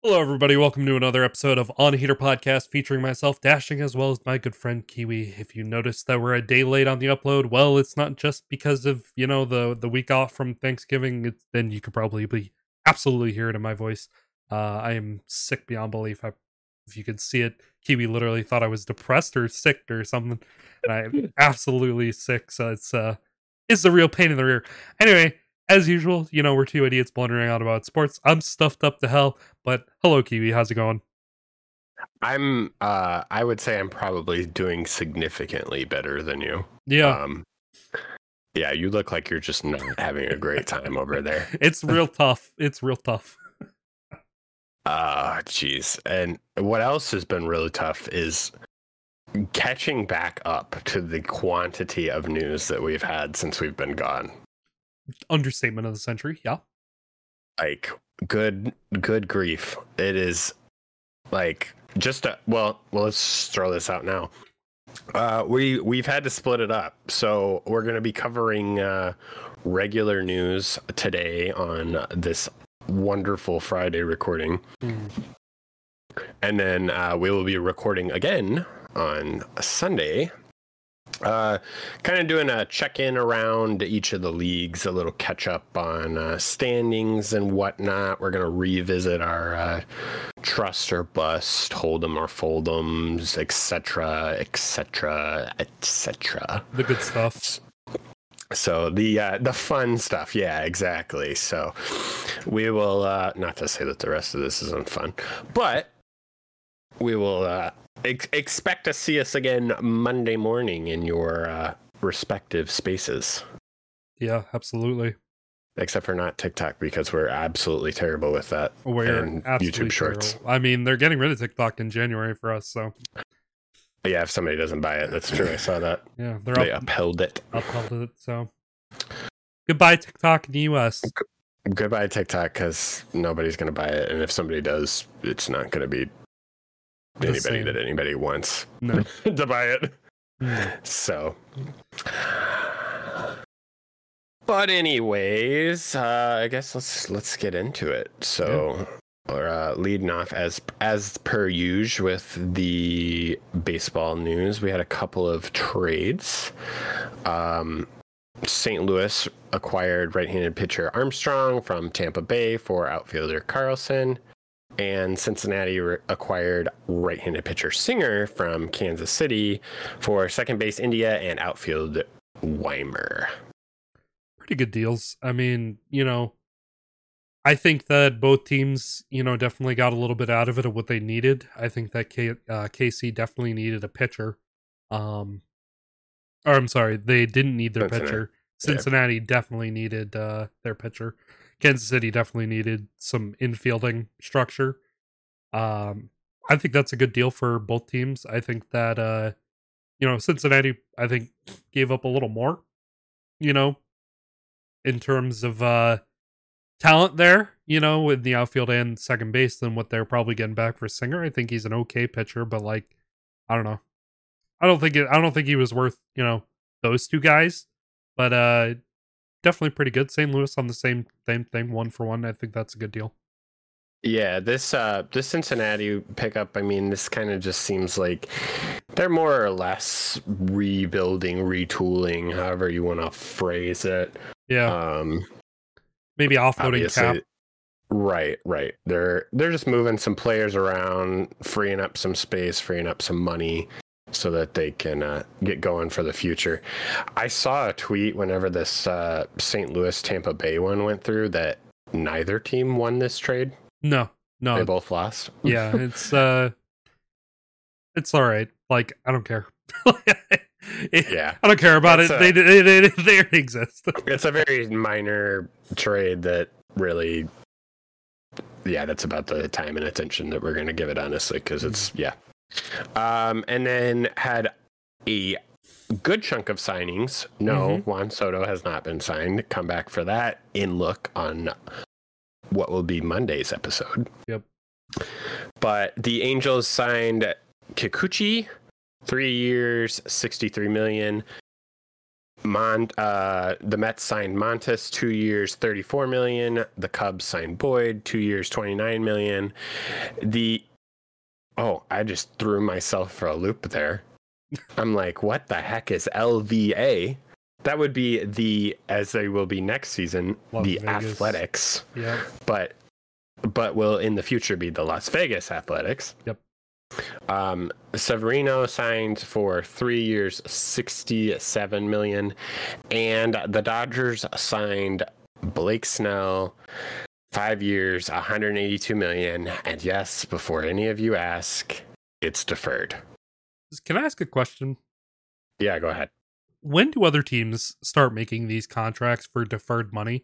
Hello, everybody. Welcome to another episode of On Heater Podcast featuring myself, Dashing, as well as my good friend Kiwi. If you notice that we're a day late on the upload, well, it's not just because of, the week off from Thanksgiving. Then you could probably be absolutely hear it in my voice. I am sick beyond belief. If you could see it, Kiwi literally thought I was depressed or sick or something. And I'm absolutely sick, so it's the real pain in the rear. Anyway, as usual, we're two idiots blundering on about sports. I'm stuffed up to hell. But hello, Kiwi. How's it going? I would say I'm probably doing significantly better than you. Yeah. Yeah, you look like you're just not having a great time over there. It's real tough. It's real tough. Jeez. And what else has been really tough is catching back up to the quantity of news that we've had since we've been gone. Understatement of the century. Yeah. Like, good grief. It is like let's throw this out now. We've had to split it up, so we're going to be covering regular news today on this wonderful Friday recording, and then we will be recording again on Sunday. Kind of doing a check-in around each of the leagues, a little catch-up on standings and whatnot. We're going to revisit our trust or bust, hold 'em or fold 'ems, etc., etc., etc. The good stuff. So the fun stuff, yeah, exactly. So we will, not to say that the rest of this isn't fun, but we will expect to see us again Monday morning in your respective spaces. Yeah, absolutely. Except for not TikTok, because we're absolutely terrible with that. We're and absolutely YouTube Shorts. terrible. I mean, they're getting rid of TikTok in January for us, so. Yeah, if somebody doesn't buy it, that's true. I saw that. Yeah, they upheld it. Upheld it, so. Goodbye, TikTok in the US. Goodbye, TikTok, because nobody's going to buy it. And if somebody does, it's not going to be anybody that anybody wants to buy it. So, but anyways, I guess let's get into it. So, we're leading off as per usual with the baseball news. We had a couple of trades. St. Louis acquired right-handed pitcher Armstrong from Tampa Bay for outfielder Carlson. And Cincinnati acquired right-handed pitcher Singer from Kansas City for second base India and outfield Weimer. Pretty good deals. I mean, I think that both teams, definitely got a little bit out of it of what they needed. I think that KC definitely needed a pitcher. Or I'm sorry, they didn't need their pitcher. Cincinnati definitely needed their pitcher. Kansas City definitely needed some infielding structure. I think that's a good deal for both teams. I think that, Cincinnati, I think, gave up a little more, in terms of talent there, with the outfield and second base than what they're probably getting back for Singer. I think he's an okay pitcher, but I don't know. I don't think he was worth, those two guys, but definitely pretty good. St. Louis on the same thing, 1-for-1. I think that's a good deal. Yeah, this Cincinnati pickup, I mean, this kind of just seems like they're more or less rebuilding, retooling, however you want to phrase it. Yeah. Maybe offloading cap. Right. They're just moving some players around, freeing up some space, freeing up some money, so that they can get going for the future. I saw a tweet whenever this St. Louis Tampa Bay one went through that neither team won this trade. No. They both lost. Yeah, it's all right. I don't care. Yeah, I don't care about it. They exist. It's a very minor trade that really, that's about the time and attention that we're going to give it, honestly, because it's and then had a good chunk of signings. Juan Soto has not been signed. Come back for that in look on what will be Monday's episode. Yep. But the Angels signed Kikuchi, 3 years, $63 million. The Mets signed Montes 2 years, $34 million. The Cubs signed Boyd 2 years, $29 million. I just threw myself for a loop there. I'm like, what the heck is LVA? That would be as they will be next season, Las the Vegas. Athletics. Yeah. But will in the future be the Las Vegas Athletics. Yep. Severino signed for 3 years, $67 million, and the Dodgers signed Blake Snell 5 years, $182 million. And yes, before any of you ask, it's deferred. Can I ask a question? Yeah, go ahead. When do other teams start making these contracts for deferred money?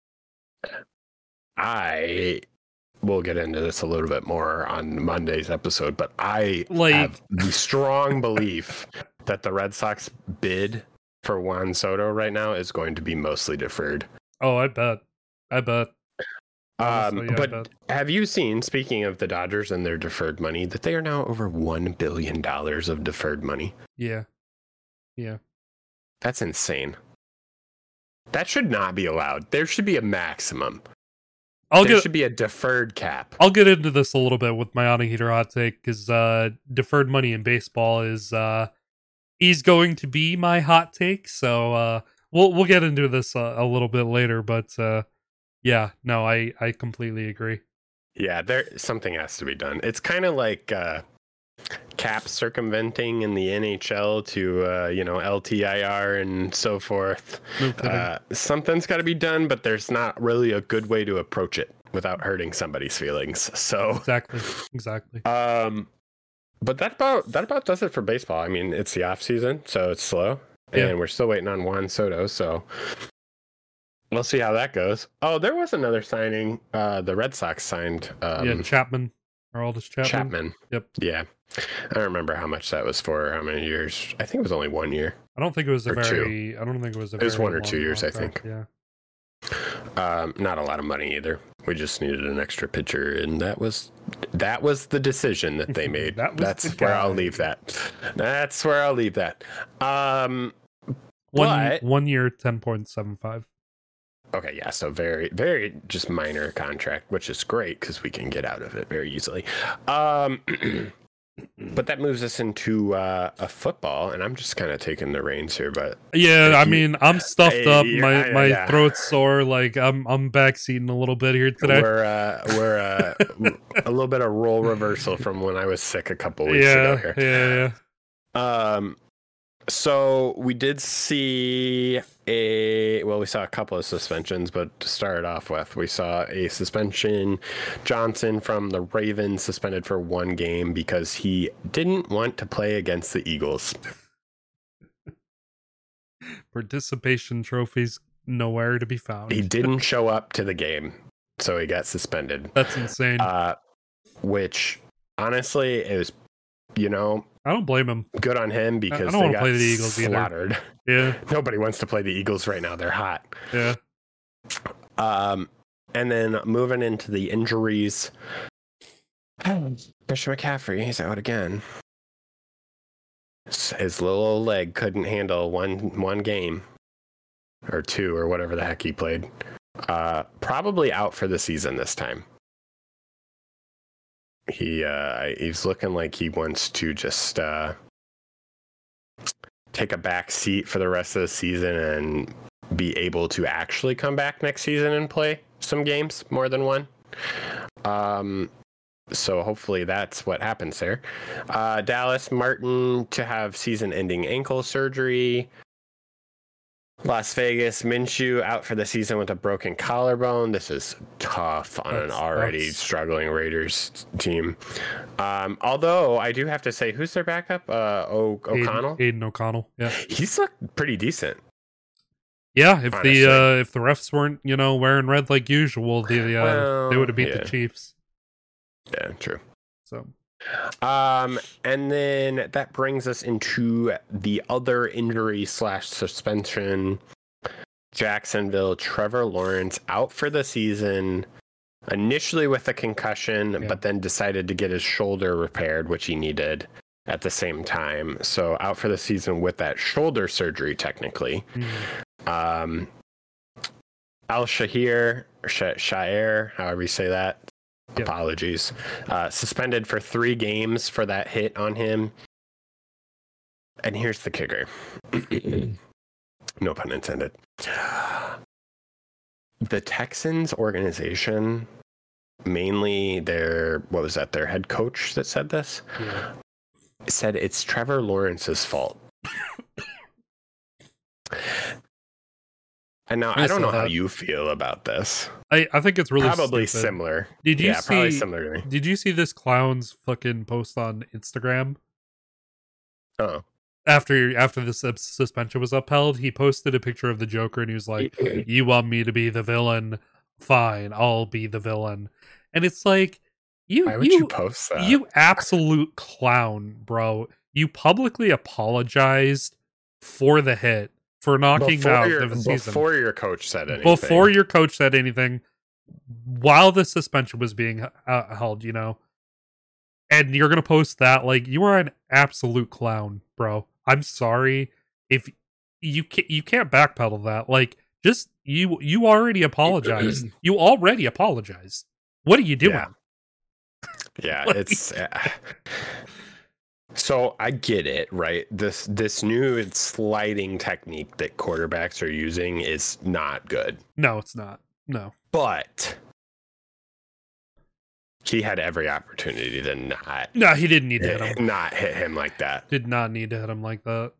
I will get into this a little bit more on Monday's episode, but I have the strong belief that the Red Sox bid for Juan Soto right now is going to be mostly deferred. Oh, I bet. Honestly, but have you seen, speaking of the Dodgers and their deferred money, that they are now over $1 billion of deferred money? Yeah. That's insane. That should not be allowed. There should be a maximum. There should be a deferred cap. I'll get into this a little bit with my on a heater hot take, because deferred money in baseball is going to be my hot take. So we'll get into this a little bit later, but yeah, no, I completely agree. Yeah, something has to be done. It's kind of like cap circumventing in the NHL to LTIR and so forth. Something's got to be done, but there's not really a good way to approach it without hurting somebody's feelings. So exactly. But that about does it for baseball. I mean, it's the off season, so it's slow, and we're still waiting on Juan Soto. So we'll see how that goes. Oh, there was another signing. The Red Sox signed. Chapman. Aroldis Chapman. Yep. Yeah. I don't remember how much that was for, how many years. I think it was only 1 year. I don't think it was It was 1 or 2 years, contract. I think. Yeah. Not a lot of money either. We just needed an extra pitcher, and that was the decision that they made. That's where I'll leave that. That's where I'll leave that. 1 year, 10.75. Okay, yeah, so very, very just minor contract, which is great because we can get out of it very easily. But that moves us into a football, and I'm just kind of taking the reins here. But yeah, I mean, I'm stuffed up. My throat's sore. Like I'm backseating a little bit here today. We're a little bit of role reversal from when I was sick a couple weeks ago here. Yeah. So we did see we saw a couple of suspensions, but to start off with, we saw a suspension. Johnson from the Ravens suspended for 1 game because he didn't want to play against the Eagles. Participation trophies nowhere to be found. He didn't show up to the game, so he got suspended. That's insane. Which, honestly, is, I don't blame him. Good on him, because I don't they want to got play the Eagles slaughtered. Either. Yeah. Nobody wants to play the Eagles right now. They're hot. Yeah. And then moving into the injuries. Christian McCaffrey, he's out again. His little old leg couldn't handle one game. Or 2, or whatever the heck he played. Probably out for the season this time. He's looking like he wants to just take a back seat for the rest of the season and be able to actually come back next season and play some games, more than one. So hopefully that's what happens there. Dallas Martin to have season-ending ankle surgery. Las Vegas, Minshew out for the season with a broken collarbone. This is tough on an already struggling Raiders team. Although I do have to say, who's their backup? O'Connell? Aiden O'Connell. Yeah. He's looked pretty decent. Yeah, if the refs weren't, wearing red like usual, they would have beat the Chiefs. Yeah, true. So and then that brings us into the other injury / suspension. Jacksonville, Trevor Lawrence out for the season, initially with a concussion, but then decided to get his shoulder repaired, which he needed. at the same time. So out for the season with that shoulder surgery, technically. Al-Shahir, however you say that. Yep. Apologies. Suspended for 3 games for that hit on him. And here's the kicker. No pun intended. The Texans organization, mainly their head coach that said this? Yeah. Said it's Trevor Lawrence's fault. And now I don't know how you feel about this. I think it's really probably stupid. Similar. Probably similar to me. Did you see this clown's fucking post on Instagram? Oh. After this suspension was upheld, he posted a picture of the Joker and he was like, "You want me to be the villain? Fine, I'll be the villain." And it's like, why would you post that? You absolute clown, bro. You publicly apologized for the hit, for knocking out the season. Before your coach said anything. Before your coach said anything, while the suspension was being held, you know. And you're going to post that, like, you are an absolute clown, bro. I'm sorry. If you can't backpedal that. Like, just, you already apologized. You already apologized. What are you doing? Yeah, like, it's... So I get it, right? This new sliding technique that quarterbacks are using is not good. No, it's not. No. But he had every opportunity to not. No, he didn't need to hit him. Not hit him like that. Did not need to hit him like that.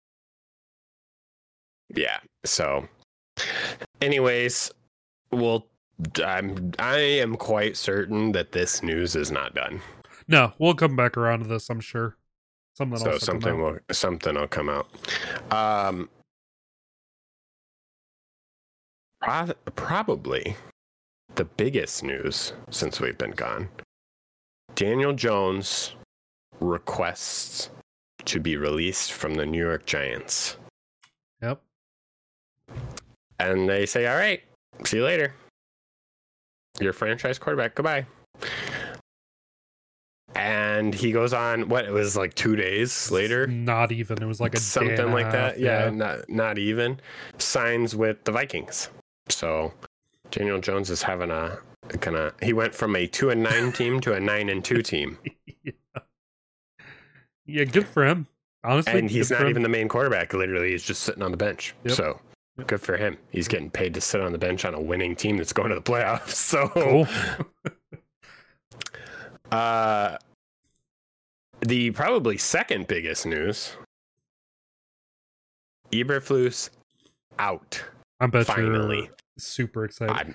Yeah. So, anyways, I am quite certain that this news is not done. No, we'll come back around to this, I'm sure. Something will come out. Probably the biggest news since we've been gone. Daniel Jones requests to be released from the New York Giants. Yep. And they say, "All right, see you later. Your franchise quarterback, goodbye." And he goes on, it was like 2 days later? Not even. It was like something like that. Yeah, not even. Signs with the Vikings. So Daniel Jones is having he went from a 2-9 team to a 9-2 team. Yeah, good for him. Honestly. And he's not even the main quarterback. Literally, he's just sitting on the bench. Yep. So good for him. He's getting paid to sit on the bench on a winning team that's going to the playoffs. So cool. The probably second biggest news: Eberflus out. I bet finally. You're super excited.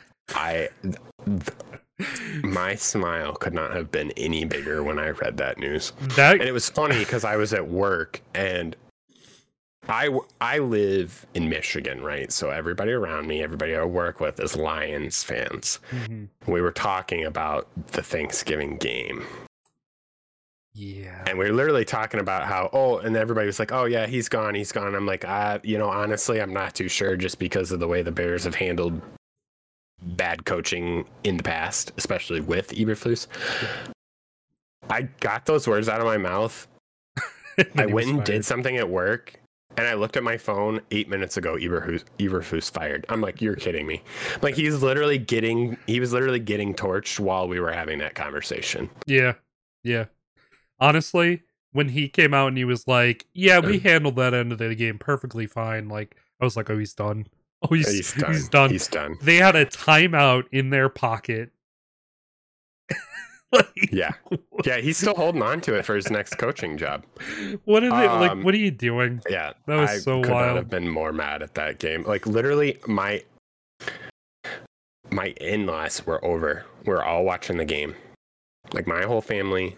My smile could not have been any bigger when I read that news. And it was funny because I was at work and I live in Michigan, right? So everybody around me, everybody I work with is Lions fans. Mm-hmm. We were talking about the Thanksgiving game. Yeah. And we were literally talking about how, and everybody was like, "Oh yeah, he's gone. I'm like, honestly, I'm not too sure, just because of the way the Bears have handled bad coaching in the past, especially with Eberflus." Yeah. I got those words out of my mouth. I went and did something at work, and I looked at my phone 8 minutes ago. Eberflus fired. I'm like, you're kidding me. Like, he was literally getting torched while we were having that conversation. Yeah. Yeah. Honestly, when he came out and he was like, "Yeah, we handled that end of the game perfectly fine," like, I was like, "Oh, he's done. Oh, he's done. He's done." They had a timeout in their pocket. Yeah, he's still holding on to it for his next coaching job. What are they like? What are you doing? Yeah, that was so wild. I could not have been more mad at that game. Like, literally, my in-laws were over. We're all watching the game. Like, my whole family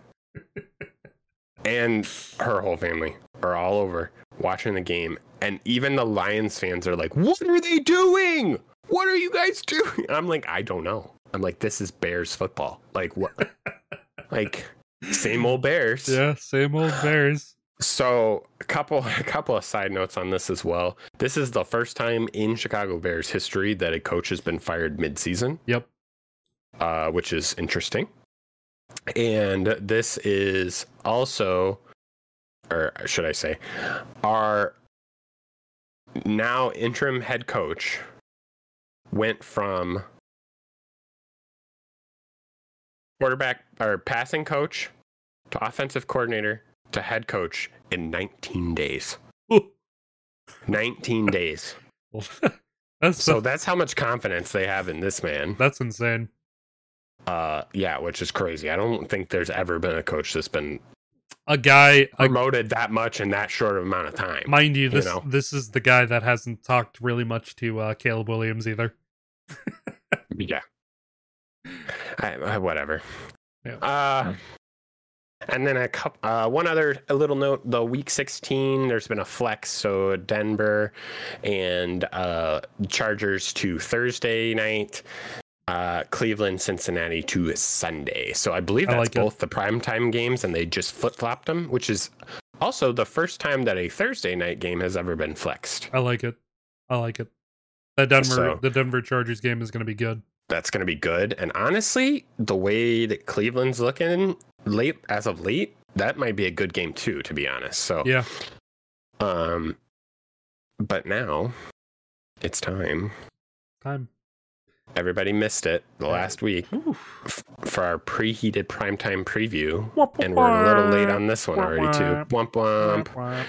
and her whole family are all over watching the game. And even the Lions fans are like, "What are they doing? What are you guys doing?" And I'm like, "I don't know." I'm like, "This is Bears football. Like, what?" Like, same old Bears. Yeah, same old Bears. So a couple of side notes on this as well. This is the first time in Chicago Bears history that a coach has been fired mid-season. Yep. Which is interesting. And this is also or should I say, our now interim head coach went from quarterback or passing coach to offensive coordinator to head coach in 19 days. 19 days. That's how much confidence they have in this man. That's insane. Yeah, which is crazy. I don't think there's ever been a coach that's been promoted that much in that short of amount of time. Mind you, this is the guy that hasn't talked really much to Caleb Williams either. Yeah. Whatever. Yeah. And then one other little note: the week 16, there's been a flex, so Denver and Chargers to Thursday night, Cleveland, Cincinnati to Sunday. So I believe that's both the primetime games, and they just flip-flopped them, which is also the first time that a Thursday night game has ever been flexed. I like it. The Denver Chargers game is going to be good. That's going to be good. And honestly, the way that Cleveland's looking as of late, that might be a good game too, to be honest. So yeah. But now it's time. Everybody missed it last week for our preheated primetime preview, and we're a little late on this one already too. Womp womp.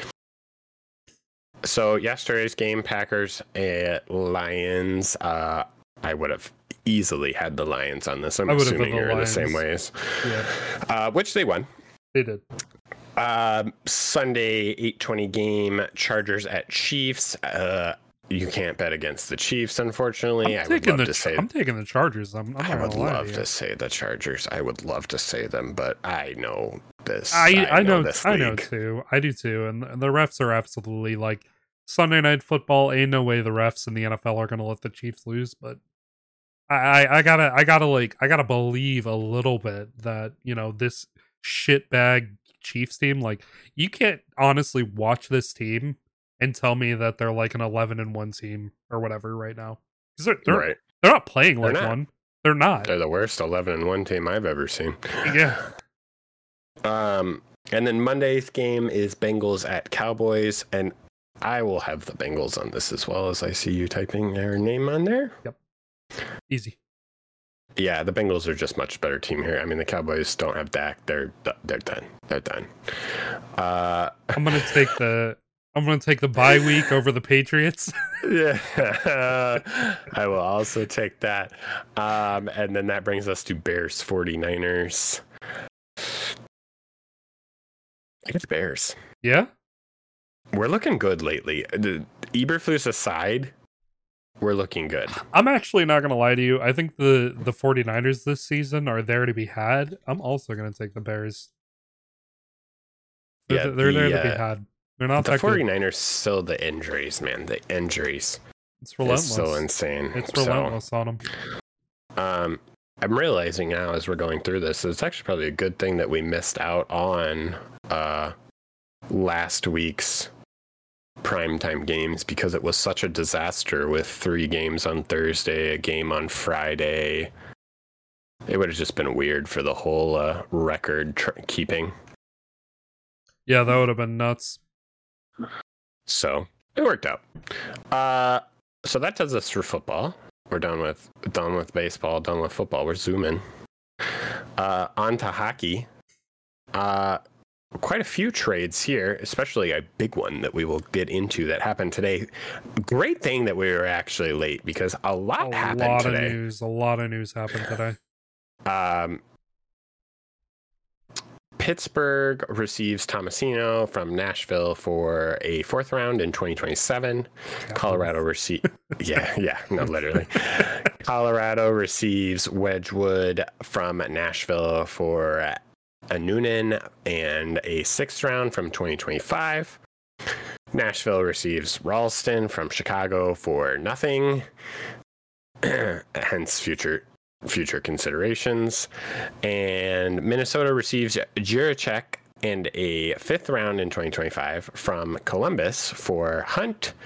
So yesterday's game, Packers at Lions. I would have easily had the Lions on this. I'm assuming you're in the same ways. Yeah. Which they won. They did. Sunday 8:20 game, Chargers at Chiefs. You can't bet against the Chiefs, unfortunately. I'm taking the Chargers. I would love to say the Chargers. I would love to say them, but I know this. I know too. I do too. And the refs are absolutely like Sunday Night Football. Ain't no way the refs in the NFL are going to let the Chiefs lose. But I gotta believe a little bit that this shitbag Chiefs team. Like, you can't honestly watch this team and tell me that they're like an 11-1 team or whatever right now, because they're not playing like one. They're not. They're the worst 11-1 team I've ever seen. Yeah. And then Monday's game is Bengals at Cowboys, and I will have the Bengals on this as well, as I see you typing their name on there. Yep. Easy. Yeah, the Bengals are just much better team here. I mean, the Cowboys don't have Dak. They're done. They're done. I'm gonna take the bye week over the Patriots. Yeah, I will also take that. And then that brings us to Bears 49ers. I guess Bears. Yeah, we're looking good lately. The Eberflus aside, we're looking good. I'm actually not gonna lie to you. I think the 49ers this season are there to be had. I'm also gonna take the Bears. They're there to be had. They're not the 49ers. Still the injuries, man. The injuries. It's relentless. It's so insane. It's relentless on them. I'm realizing now as we're going through this, it's actually probably a good thing that we missed out on last week's primetime games, because it was such a disaster with 3 games on Thursday, a game on Friday. It would have just been weird for the whole record keeping. Yeah, that would have been nuts. So it worked out. So that does us for football. We're done with baseball, done with football. We're zooming. On to hockey. Quite a few trades here, especially a big one that we will get into that happened today. Great thing that we were actually late, because a lot happened today. A lot of news happened today. Pittsburgh receives Tomasino from Nashville for a 4th round in 2027. Colorado literally. Colorado receives Wedgwood from Nashville for a Noonan and a 6th round from 2025. Nashville receives Ralston from Chicago for nothing, hence future considerations. And Minnesota receives Jiricek and a 5th round in 2025 from Columbus for Hunt.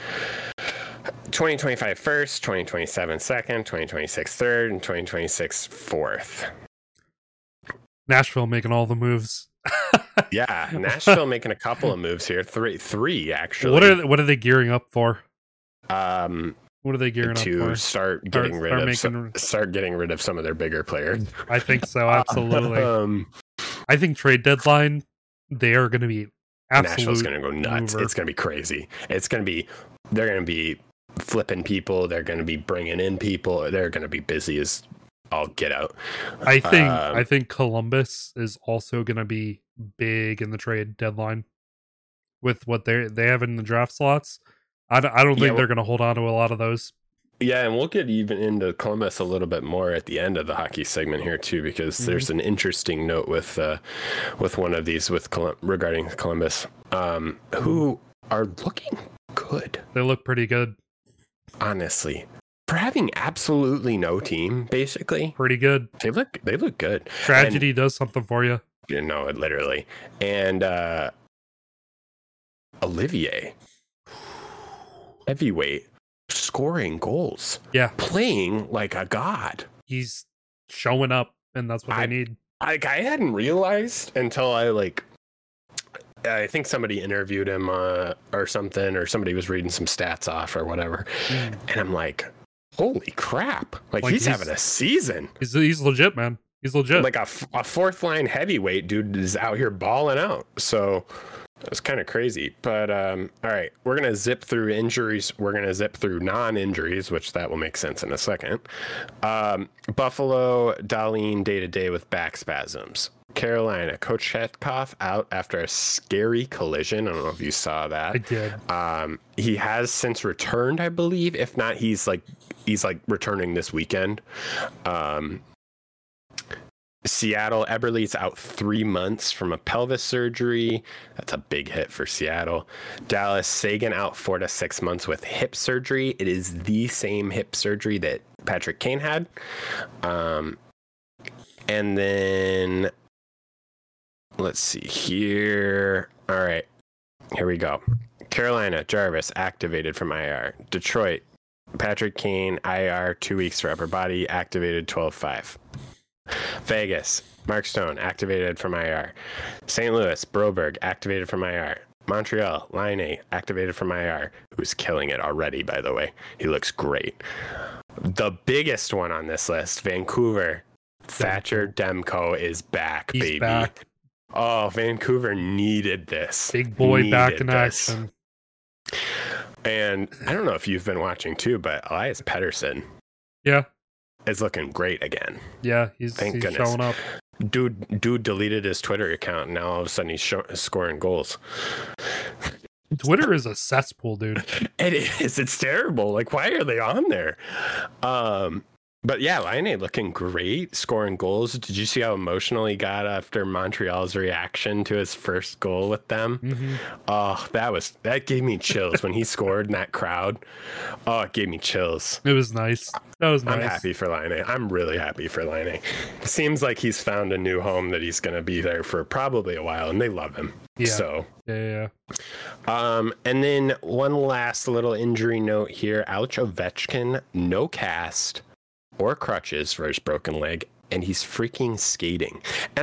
2025 first, 2027 second, 2026 third, and 2026 fourth. Nashville making all the moves. Yeah, Nashville making a couple of moves here. Three actually. What are they gearing up for? Um, What are they gearing up to for? start getting rid of some of their bigger players. I think so, absolutely. I think trade deadline, they are going to be Nashville's going to go nuts. mover. It's going to be crazy. They're going to be flipping people. They're going to be bringing in people. They're going to be busy as all get out. I think Columbus is also going to be big in the trade deadline with what they have in the draft slots. I don't think they're going to hold on to a lot of those. Yeah, and we'll get even into Columbus a little bit more at the end of the hockey segment here too, because there's an interesting note with one of these regarding Columbus, who are looking good. They look pretty good, honestly, for having absolutely no team. Basically, pretty good. They look good. Tragedy does something for you. You know, it literally. And Olivier, heavyweight, scoring goals. Yeah. Playing like a god. He's showing up, and that's what they need. I hadn't realized until I think somebody interviewed him or something, or somebody was reading some stats off or whatever. And I'm like, holy crap. Like he's having a season. He's legit, man. He's legit. Like a fourth line heavyweight dude is out here balling out. So it's kind of crazy. But all right, we're going to zip through injuries. We're going to zip through non-injuries, which that will make sense in a second. Buffalo, Dahlin day-to-day with back spasms. Carolina, Kochetkov out after a scary collision. I don't know if you saw that. I did. He has since returned, I believe. If not, he's returning this weekend. Seattle, Eberle's out 3 months from a pelvis surgery. That's a big hit for Seattle. Dallas, Sagan out 4 to 6 months with hip surgery. It is the same hip surgery that Patrick Kane had. And then let's see here. All right, here we go. Carolina, Jarvis activated from IR. Detroit, Patrick Kane, IR 2 weeks for upper body, activated 12/5. Vegas, Mark Stone, activated from IR. St. Louis, Broberg, activated from IR. Montreal, Laine, activated from IR, who's killing it already, by the way. He looks great. The biggest one on this list, Vancouver, Thatcher Demko is back, He's baby. back. Oh, Vancouver needed this. Big boy back in action. And I don't know if you've been watching too, but Elias Pettersson. Yeah. Is looking great again. Yeah, he's showing up. Dude deleted his Twitter account, and now all of a sudden he's scoring goals. Twitter is a cesspool, dude. It is. It's terrible. Like, why are they on there? But yeah, Laine looking great, scoring goals. Did you see how emotional he got after Montreal's reaction to his first goal with them? Mm-hmm. Oh, that gave me chills when he scored in that crowd. Oh, it gave me chills. It was nice. That was nice. I'm happy for Laine. I'm really happy for Laine. Seems like he's found a new home that he's going to be there for probably a while, and they love him. Yeah. So yeah. And then one last little injury note here: Alex Ovechkin, no cast or crutches for his broken leg, and he's freaking skating. And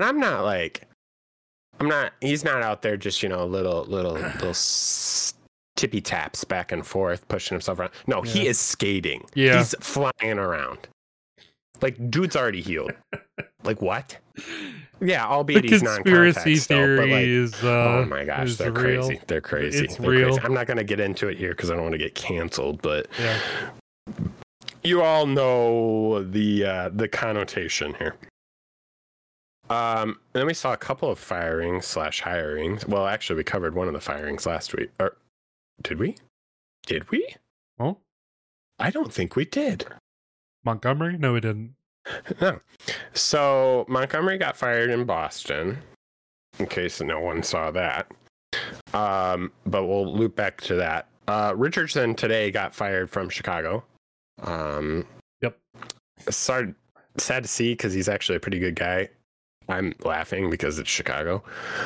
he's not out there just, little tippy taps back and forth, pushing himself around. No, He is skating. Yeah. He's flying around. Like, dude's already healed. Like, what? Yeah, albeit he's non-contact still, but like, is, oh my gosh, they're real. crazy. They're crazy. It's real. Crazy. I'm not going to get into it here because I don't want to get canceled, but yeah. You all know the connotation here. Then we saw a couple of firings/hirings. Well, actually, we covered one of the firings last week. Or did we? Did we? Oh, I don't think we did. Montgomery? No, we didn't. No. So Montgomery got fired in Boston. In case no one saw that. But we'll loop back to that. Richardson today got fired from Chicago. Yep. Sad to see because he's actually a pretty good guy. I'm laughing because it's Chicago.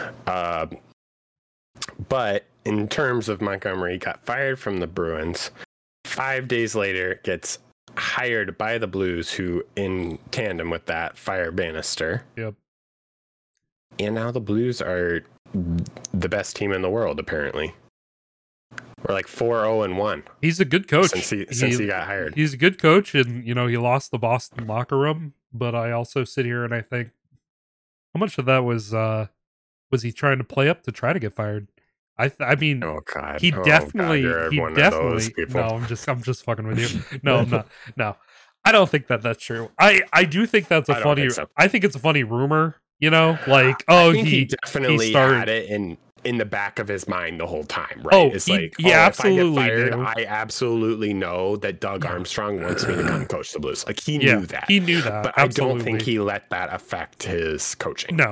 But in terms of Montgomery, got fired from the Bruins. 5 days later, gets hired by the Blues, who in tandem with that fire Bannister. Yep. And now the Blues are the best team in the world, apparently. We're like 4-0-1. He's a good coach. Since he got hired. He's a good coach, and, you know, he lost the Boston locker room. But I also sit here and I think, how much of that was he trying to play up to try to get fired? I mean, Oh God, he definitely. people. No, I'm just fucking with you. No, I'm not. No, I don't think that's true. I do think that's a funny. Think so. I think it's a funny rumor. You know, like, I think he definitely had it in the back of his mind the whole time, right? Oh, it's absolutely. If I get fired, I absolutely know that Doug Armstrong wants me to come coach the Blues. Like, he knew that. He knew that. But absolutely. I don't think he let that affect his coaching. No.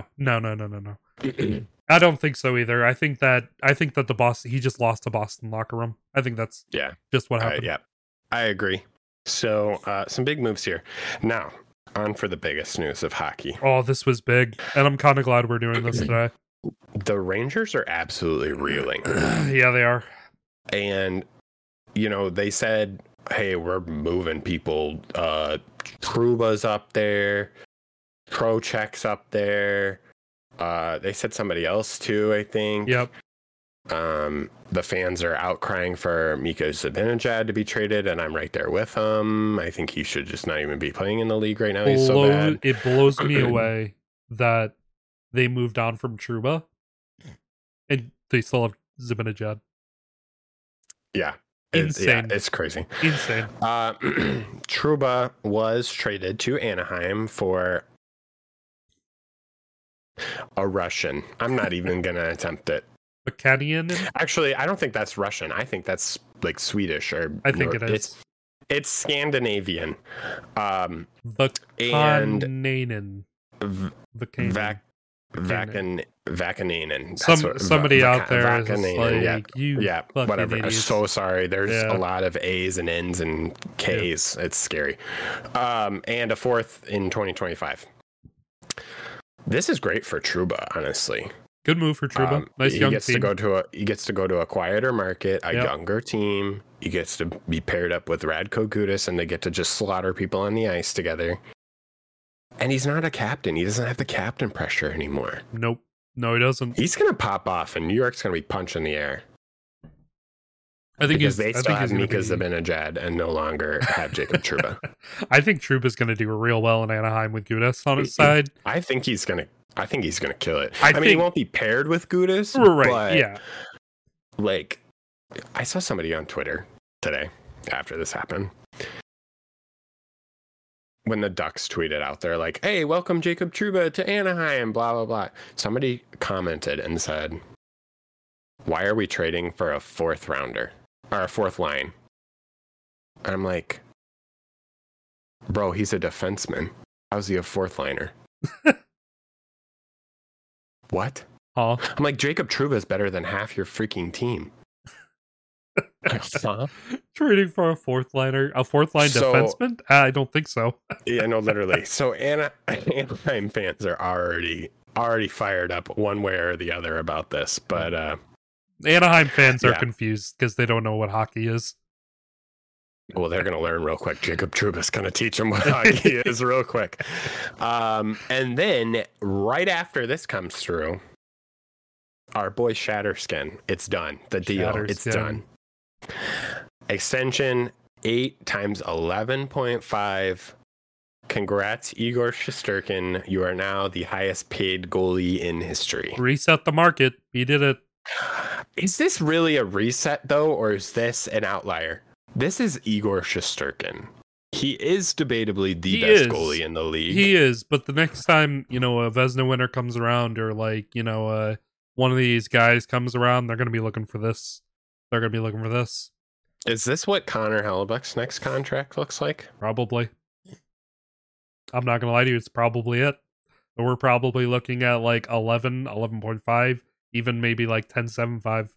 I don't think so either. I think that the Boston, he just lost the Boston locker room. I think that's just what happened. Yeah, I agree. So some big moves here. Now, on for the biggest news of hockey. Oh, this was big, and I'm kind of glad we're doing this today. The Rangers are absolutely reeling. Yeah, they are. And, you know, they said, hey, we're moving people. Truba's up there. Trocheck's up there. They said somebody else too, I think. Yep. The fans are outcrying for Mika Zibanejad to be traded, and I'm right there with him. I think he should just not even be playing in the league right now. He's so bad. It blows me away that they moved on from Trouba, and they still have Zibanejad. Yeah. Insane. It's crazy. Insane. Trouba was traded to Anaheim for a Russian. I'm not even going to attempt it. Vakanian? Actually, I don't think that's Russian. I think that's like Swedish or I think it is. It's Scandinavian. Vakanainen. Vakanainen. Somebody out there is like, whatever. Idiots. I'm so sorry. There's a lot of A's and N's and K's. It's scary. And a fourth in 2025. This is great for Trouba, honestly. Good move for Trouba. Nice young team. He gets to go to a quieter market, a younger team. He gets to be paired up with Radko Gudas, and they get to just slaughter people on the ice together. And he's not a captain. He doesn't have the captain pressure anymore. Nope. No, he doesn't. He's going to pop off, and New York's going to be punching the air. Because they still have Mika Zibanejad and no longer have Jacob Trouba. I think Trouba's going to do real well in Anaheim with Gudas on his side. I think he's going to kill it. I mean, he won't be paired with Gudas. Right, but, yeah. Like, I saw somebody on Twitter today after this happened. When the Ducks tweeted out there, like, hey, welcome Jacob Trouba to Anaheim, blah, blah, blah. Somebody commented and said, why are we trading for a fourth rounder? Or a fourth line? And I'm like, bro, he's a defenseman. How's he a fourth liner? What? Huh? I'm like, Jacob Trouba is better than half your freaking team. Trading for a fourth line defenseman? I don't think so. Yeah, no, literally. So Anaheim fans are already fired up one way or the other about this, but Anaheim fans are confused because they don't know what hockey is. Well, they're going to learn real quick. Jacob Trouba's going to teach them what hockey is real quick. And then right after this comes through, our boy Shatterskin, it's done. The deal, it's done. Extension 8 times 11.5. Congrats, Igor Shesterkin. You are now the highest paid goalie in history. Reset the market. He did it. Is this really a reset, though, or is this an outlier? This is Igor Shesterkin. He is debatably the best goalie in the league. He is, but the next time, a Vezina winner comes around, or one of these guys comes around, they're going to be looking for this. Is this what Connor Hellebuck's next contract looks like? Probably. I'm not going to lie to you, it's probably it. But we're probably looking at 11, 11.5, even maybe 10.75.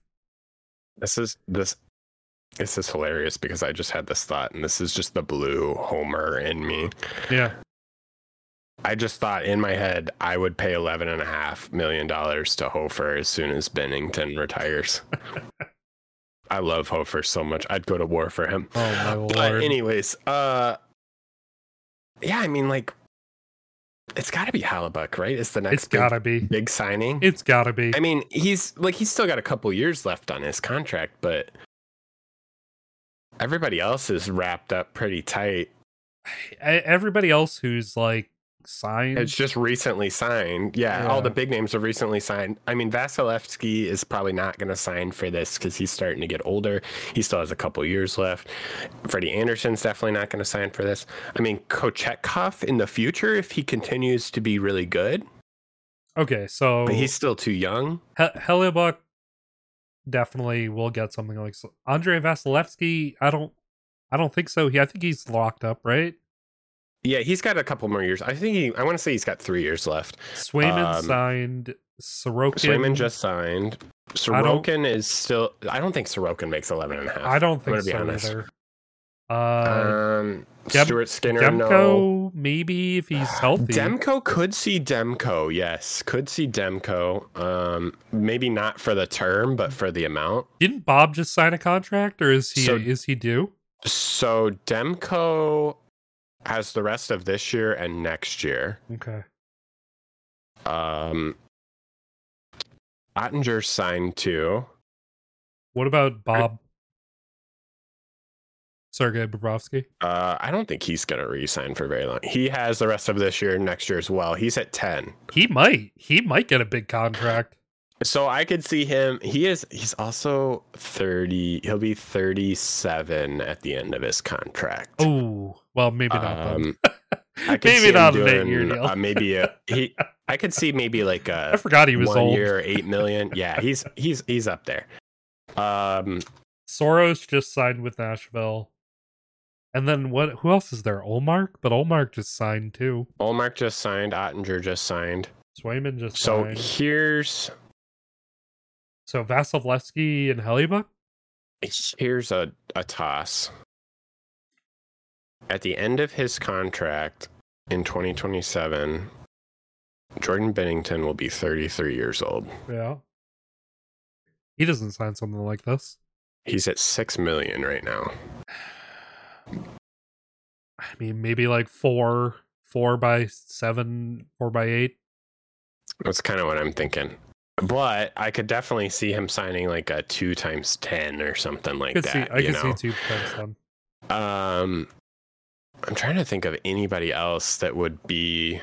This is hilarious because I just had this thought, and this is just the blue homer in me. Yeah. I just thought in my head I would pay $11.5 million to Hofer as soon as Bennington retires. I love Hofer so much. I'd go to war for him. Oh my lord. But anyways, yeah, I mean, It's got to be Hellebuck, right? It's the next It's gotta be. big signing. It's gotta be. I mean, he's still got a couple years left on his contract, but everybody else is wrapped up pretty tight. Everybody else who's like signed, It's just recently signed. Yeah, all the big names are recently signed. I mean, Vasilevsky is probably not going to sign for this because he's starting to get older. He still has a couple years left. Freddie Anderson's definitely not going to sign for this. I mean, Kochetkov in the future, if he continues to be really good. Okay, so but he's still too young. Hellebuck definitely will get something like Andrei Vasilevsky. I don't think so. I think he's locked up, right? Yeah, he's got a couple more years. I want to say he's got 3 years left. Swayman signed. Sorokin. Swayman just signed. Sorokin is still. I don't think Sorokin makes 11.5. I don't think so either. Stuart Skinner, Demko, no. Maybe if he's healthy. Demko could see Demko. Yes, could see Demko. Maybe not for the term, but for the amount. Didn't Bob just sign a contract, or is he due? So Demko has the rest of this year and next year. Okay. Ottinger signed too. What about Bob? Sergei Bobrovsky? I don't think he's going to re-sign for very long. He has the rest of this year and next year as well. He's at 10. He might get a big contract. So I could see him. He's also 30. He'll be 37 at the end of his contract. Oh, well, maybe not. I could maybe not an 8-year deal. I could see maybe like a. I forgot he was 1 old. year, $8 million. Yeah, he's up there. Soros just signed with Nashville. And then who else is there? Ullmark? But Ullmark just signed too. Ullmark just signed. Ottinger just signed. Swayman just signed. So Vasilevsky and Hellebuck? Here's a toss. At the end of his contract in 2027, Jordan Binnington will be 33 years old. Yeah. He doesn't sign something like this. He's at $6 million right now. I mean, maybe like 4 by 7, 4 by 8. That's kind of what I'm thinking. But I could definitely see him signing like a 2 times 10 or something like that. I can see 2 times 10. I'm trying to think of anybody else that would be.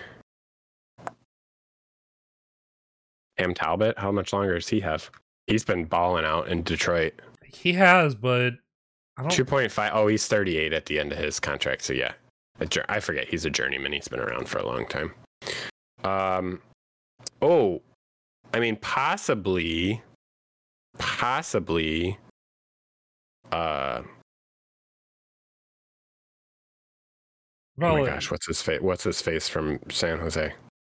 Cam Talbot. How much longer does he have? He's been balling out in Detroit. He has, but I don't. 2.5. Oh, he's 38 at the end of his contract. So yeah, I forget he's a journeyman. He's been around for a long time. Oh, I mean, possibly. Oh my gosh, what's his face? What's his face from San Jose?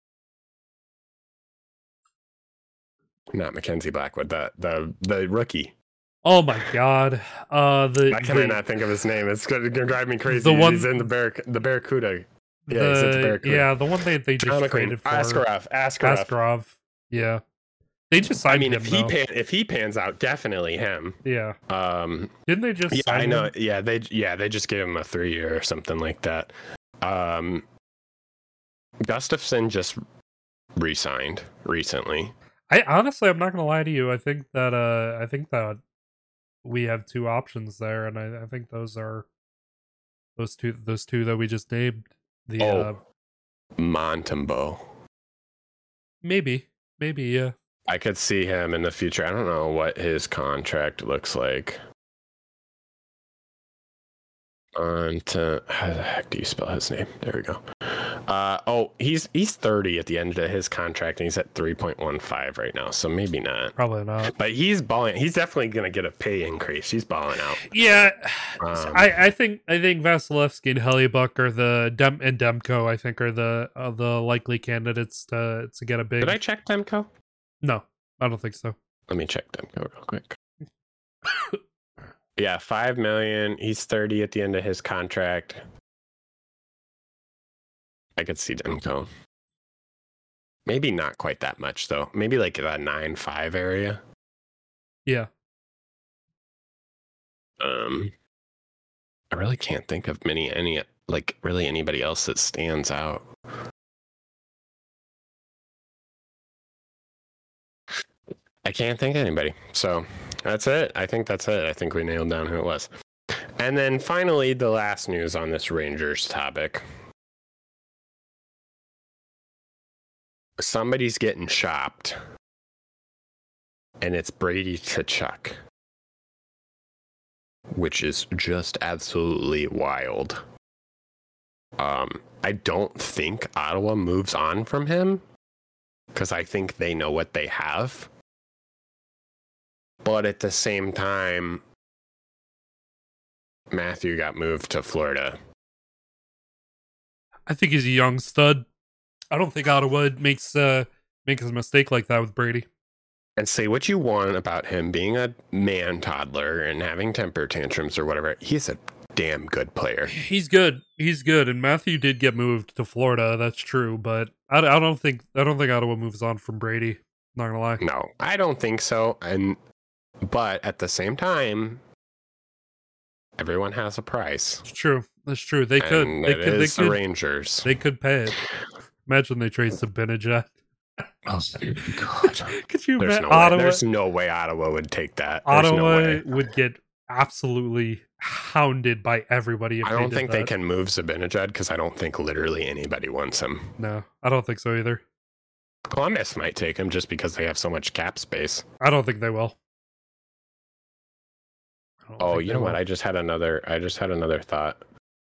Not Mackenzie Blackwood, the rookie. Oh my god! I cannot think of his name. It's gonna drive me crazy. He's in the Barracuda. Yeah, he's at the Barracuda. Yeah, the one they just traded for. Askarov. Yeah, they just signed him. If he pans out, definitely him. Yeah. Didn't they just? Yeah, sign I know. him? Yeah, they just gave him a 3-year or something like that. Gustafson just re-signed recently. I'm not gonna lie to you. I think that we have 2 options there, and I think those are those two that we just named. Montembeault. Maybe, yeah. I could see him in the future. I don't know what his contract looks like. How the heck do you spell his name? There we go. He's 30 at the end of his contract, and he's at 3.15 right now. So maybe not. Probably not. But he's balling. He's definitely going to get a pay increase. He's balling out. Yeah, I think Vasilevsky and Hellebuck are and Demko. I think are the likely candidates to get a big. Did I check Demko? No, I don't think so. Let me check Demko real quick. Yeah, $5 million. He's 30 at the end of his contract. I could see Demko. Maybe not quite that much though. Maybe like that 9.5 area. Yeah. I really can't think of really anybody else that stands out. I can't think of anybody. So that's it. I think that's it. I think we nailed down who it was. And then finally, the last news on this Rangers topic. Somebody's getting shopped. And it's Brady Tkachuk. Which is just absolutely wild. I don't think Ottawa moves on from him. Because I think they know what they have. But at the same time, Matthew got moved to Florida. I think he's a young stud. I don't think Ottawa makes a mistake like that with Brady. And say what you want about him being a man toddler and having temper tantrums or whatever. He's a damn good player. He's good. He's good. And Matthew did get moved to Florida. That's true. But I don't think Ottawa moves on from Brady. Not gonna lie. No, I don't think so. But at the same time, everyone has a price. It's true. That's true. They could. The Rangers. They could pay it. Imagine they trade Zibanejad. Oh, God. Could you imagine? There's no way Ottawa would take that. Ottawa would get absolutely hounded by everybody if I don't think they they can move Zibanejad because I don't think literally anybody wants him. No, I don't think so either. Columbus might take him just because they have so much cap space. I don't think they will. Oh, you know what? I just had another thought.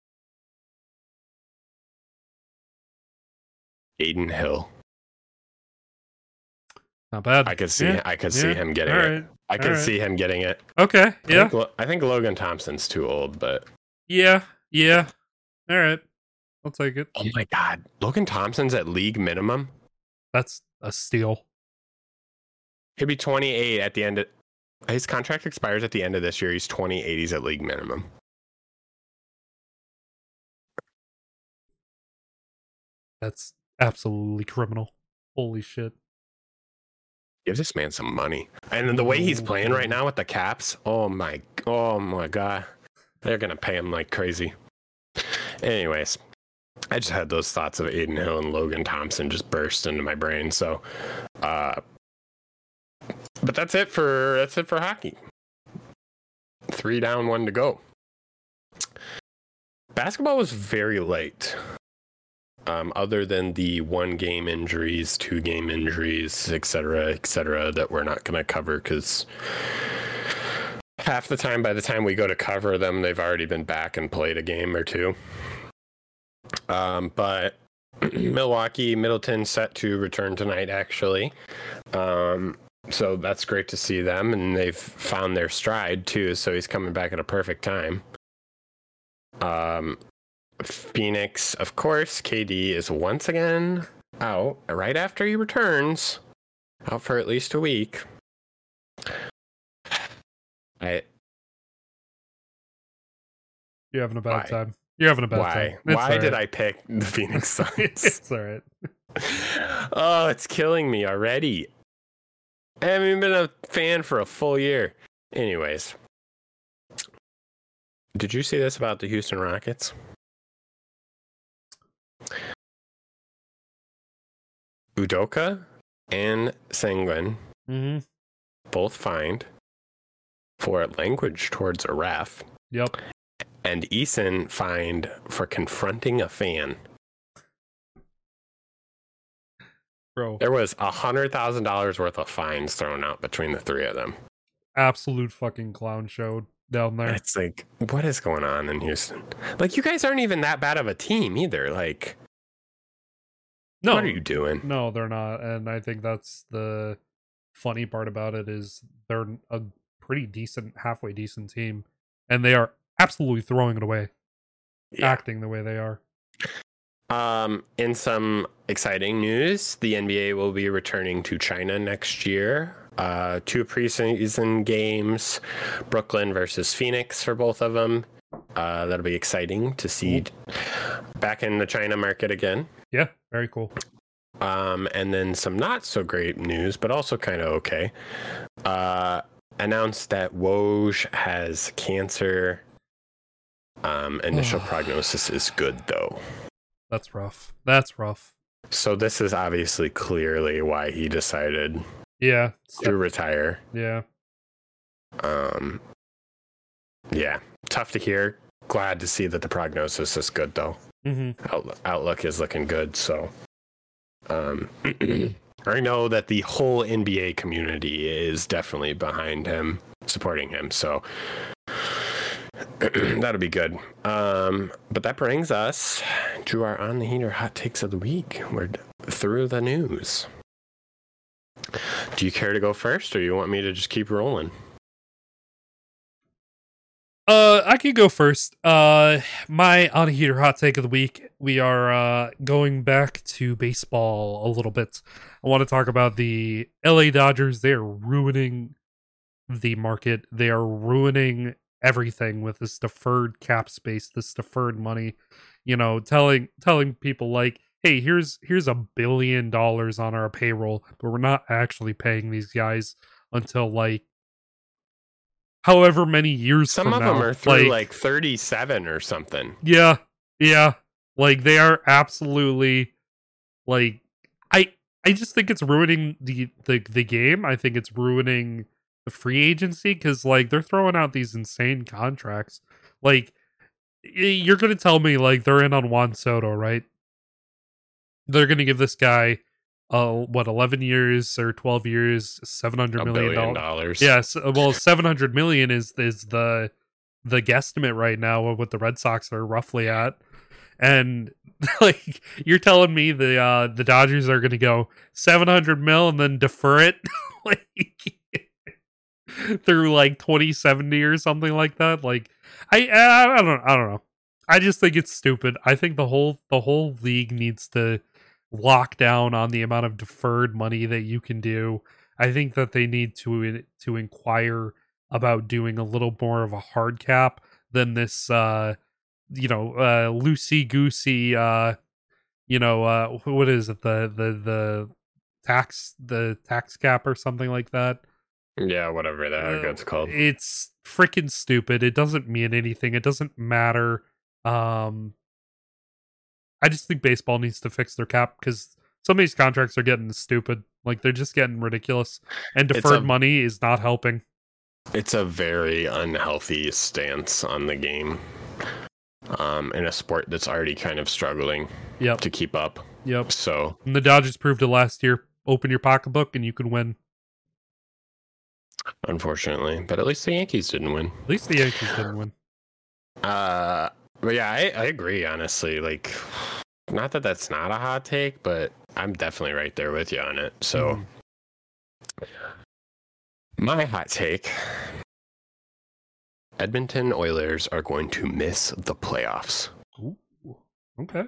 Aiden Hill. Not bad. I could see him getting it. I could see him getting it. Okay. Yeah. I think Logan Thompson's too old, but yeah. All right. I'll take it. Oh my God, Logan Thompson's at league minimum. That's a steal. He'll be 28 at the end. His contract expires at the end of this year. He's 28. He's at league minimum. That's absolutely criminal. Holy shit. Give this man some money. And the way he's playing right now with the Caps, oh my God. They're going to pay him like crazy. Anyways, I just had those thoughts of Aiden Hill and Logan Thompson just burst into my brain. So, but that's it for hockey. 3 down, 1 to go. Basketball was very light. Other than the 1-game injuries, 2-game injuries, etc., that we're not going to cover because half the time, by the time we go to cover them, they've already been back and played a game or two. But Milwaukee, Middleton set to return tonight, actually. So that's great to see them, and they've found their stride too. So he's coming back at a perfect time. Phoenix, of course, KD is once again out right after he returns, out for at least a week. You're having a bad time. You're having a bad time. Why did I pick the Phoenix Suns? It's all right. Oh, it's killing me already. I haven't even been a fan for a full year. Anyways, did you see this about the Houston Rockets? Udoka and Sengun both fined for language towards a ref. Yep. And Eason fined for confronting a fan. Bro. There was $100,000 worth of fines thrown out between the 3 of them. Absolute fucking clown show down there. It's like, what is going on in Houston? Like, you guys aren't even that bad of a team either. Like, no, what are you doing? No, they're not. And I think that's the funny part about it is they're a pretty decent, halfway decent team. And they are absolutely throwing it away. Yeah. Acting the way they are. In some exciting news, the NBA will be returning to China next year. 2 preseason games, Brooklyn versus Phoenix for both of them. That'll be exciting to see back in the China market again. Yeah, very cool. And then some not so great news, but also kind of okay. Announced that Woj has cancer. Initial prognosis is good, though. That's rough. That's rough. So this is obviously clearly why he decided Yeah. to retire. Yeah. Yeah, tough to hear. Glad to see that the prognosis is good, though. Outlook is looking good. So, I know that the whole NBA community is definitely behind him, supporting him. So that'll be good. But that brings us to our On the Heater hot takes of the week. We're through the news. Do you care to go first, or you want me to just keep rolling? I can go first. My On a Heater hot take of the week. We are going back to baseball a little bit. I want to talk about the LA Dodgers. They are ruining the market. They are ruining everything with this deferred cap space, this deferred money. You know, telling people like, hey, here's $1 billion on our payroll, but we're not actually paying these guys until like however many years Some from of now. them are through like 37 or something. Yeah. Like they are absolutely like I just think it's ruining the game. I think it's ruining the free agency because like they're throwing out these insane contracts. Like you're gonna tell me like they're in on Juan Soto, right? They're gonna give this guy 11 years or 12 years, $700 million. Yes, well, 700 million is the guesstimate right now of what the Red Sox are roughly at. And like you're telling me the Dodgers are going to go 700 mil and then defer it like through like 2070 or something like that. Like I don't know. I just think it's stupid. I think the whole league needs to lock down on the amount of deferred money that you can do. I think that they need to inquire about doing a little more of a hard cap than this loosey goosey what is it, the tax cap or something like that. Yeah, whatever that gets called. It's freaking stupid. It doesn't mean anything. It doesn't matter. I just think baseball needs to fix their cap because some of these contracts are getting stupid. Like they're just getting ridiculous, and deferred money is not helping. It's a very unhealthy stance on the game, in a sport that's already kind of struggling to keep up. Yep. So and the Dodgers proved it last year. Open your pocketbook and you can win. Unfortunately, but at least the Yankees didn't win. At least the Yankees didn't win. But yeah, I agree, honestly. Like, not that that's not a hot take, but I'm definitely right there with you on it. So, my hot take: Edmonton Oilers are going to miss the playoffs. Ooh, okay.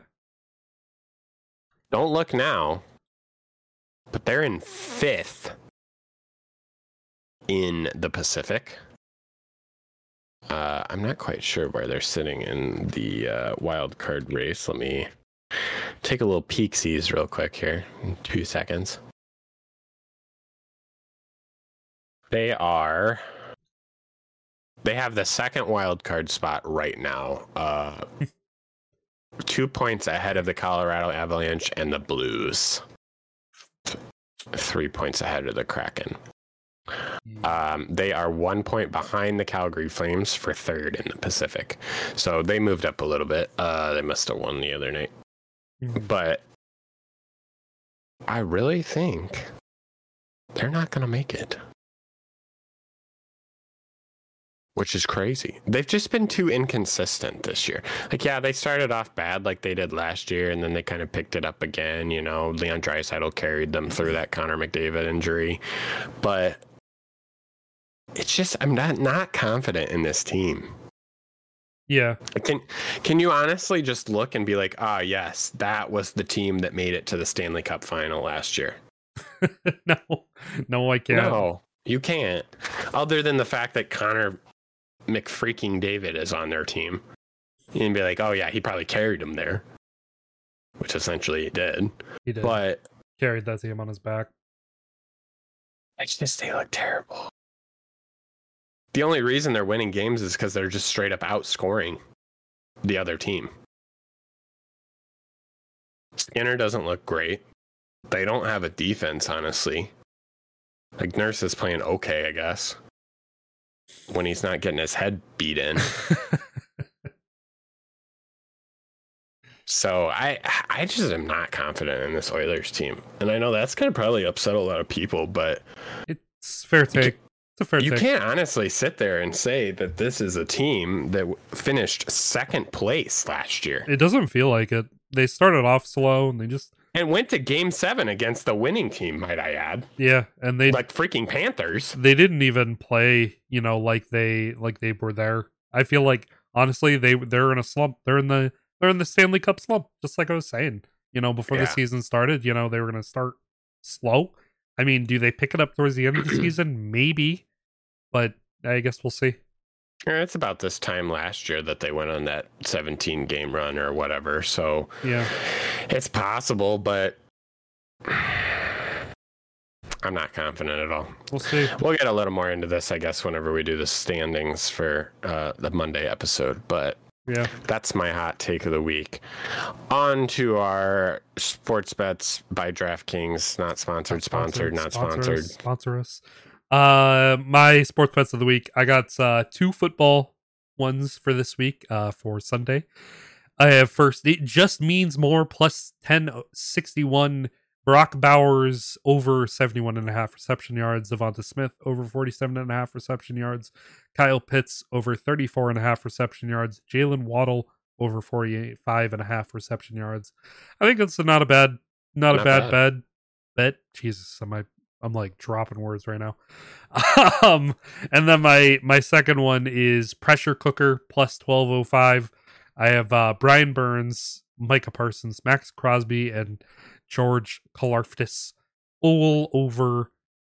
Don't look now, but they're in 5th in the Pacific. I'm not quite sure where they're sitting in the wild card race. Let me take a little peek-sees real quick here in 2 seconds. They have the 2nd wild card spot right now. 2 points ahead of the Colorado Avalanche and the Blues. 3 points ahead of the Kraken. They are 1 point behind the Calgary Flames for 3rd in the Pacific. So they moved up a little bit. They must have won the other night. But I really think they're not going to make it. Which is crazy. They've just been too inconsistent this year. Like, yeah, they started off bad like they did last year, and then they kind of picked it up again. You know, Leon Draisaitl carried them through that Connor McDavid injury. But it's just, I'm not confident in this team. Yeah. Can you honestly just look and be like, yes, that was the team that made it to the Stanley Cup final last year? No, I can't. No, you can't. Other than the fact that Connor McFreaking David is on their team. You can be like, oh yeah, he probably carried them there. Which essentially he did. He did. But carried that team on his back. It's just they look terrible. The only reason they're winning games is because they're just straight up outscoring the other team. Skinner doesn't look great. They don't have a defense, honestly. Like Nurse is playing okay, I guess, when he's not getting his head beat in. So I just am not confident in this Oilers team, and I know that's going to probably upset a lot of people, but it's fair take. It's a fair take. You can't honestly sit there and say that this is a team that finished second place last year. It doesn't feel like it. They started off slow and went to Game 7 against the winning team, might I add? Yeah, and they like freaking Panthers. They didn't even play, like they were there. I feel like honestly they're in a slump. They're in the Stanley Cup slump, just like I was saying. Before the season started, they were going to start slow. I mean, do they pick it up towards the end of the season? Maybe, but I guess we'll see. It's about this time last year that they went on that 17 game run or whatever. So yeah, it's possible, but I'm not confident at all. We'll see. We'll get a little more into this, I guess, whenever we do the standings for the Monday episode. But yeah, that's my hot take of the week. On to our sports bets by DraftKings. Not sponsored, not sponsored. Sponsor us. My sports bets of the week. I got 2 football ones for this week, for Sunday. I have first, it just means more plus 1061. Brock Bowers over 71.5 reception yards. Devonta Smith over 47.5 reception yards. Kyle Pitts over 34.5 reception yards. Jalen Waddle over 45.5 reception yards. I think that's not a bad bet. Jesus, I'm like dropping words right now. And then my second one is pressure cooker plus 1205. I have Brian Burns, Micah Parsons, Max Crosby, and George Karlaftis all over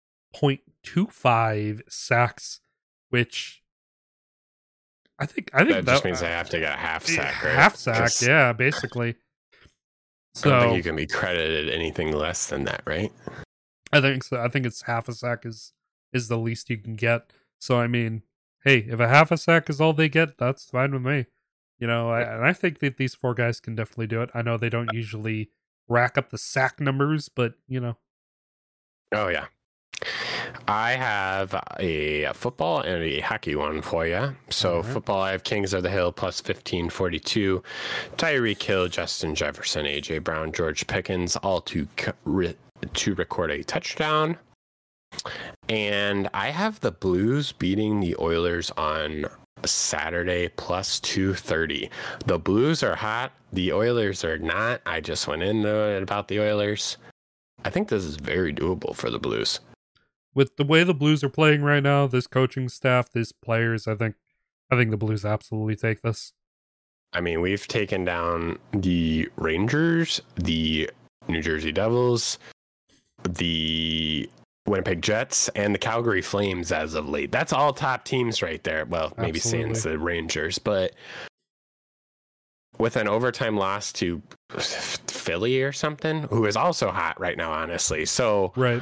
0.25 sacks, which I think that just means they have to get a half sack, right? Half sack, yeah, basically. So I don't think you can be credited anything less than that, right? I think so. I think it's half a sack is the least you can get. So I mean, hey, if a half a sack is all they get, that's fine with me. And I think that these 4 guys can definitely do it. I know they don't usually rack up the sack numbers, but Oh yeah. I have a football and a hockey one for you. So football, I have Kings of the Hill plus 1542. Tyreek Hill, Justin Jefferson, AJ Brown, George Pickens, all to record a touchdown. And I have the Blues beating the Oilers on Saturday plus 230. The Blues are hot. The Oilers are not. I just went into it about the Oilers. I think this is very doable for the Blues. With the way the Blues are playing right now, this coaching staff, these players, I think the Blues absolutely take this. I mean, we've taken down the Rangers, the New Jersey Devils, the Winnipeg Jets, and the Calgary Flames as of late. That's all top teams right there. Well, maybe sans the Rangers, but with an overtime loss to Philly or something, who is also hot right now, honestly. So right.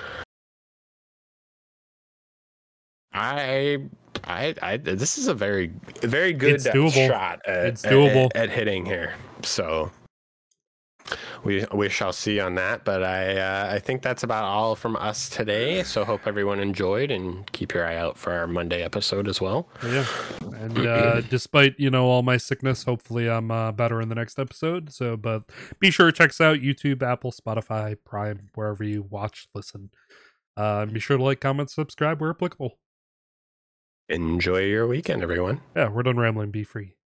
I this is a very, very good shot at hitting here. So we shall see on that, but I think that's about all from us today. So hope everyone enjoyed, and keep your eye out for our Monday episode as well. Yeah, and despite all my sickness, hopefully I'm better in the next episode. So, but be sure to check us out: YouTube, Apple, Spotify, Prime, wherever you watch, listen. Be sure to like, comment, subscribe where applicable. Enjoy your weekend, everyone. Yeah, we're done rambling. Be free.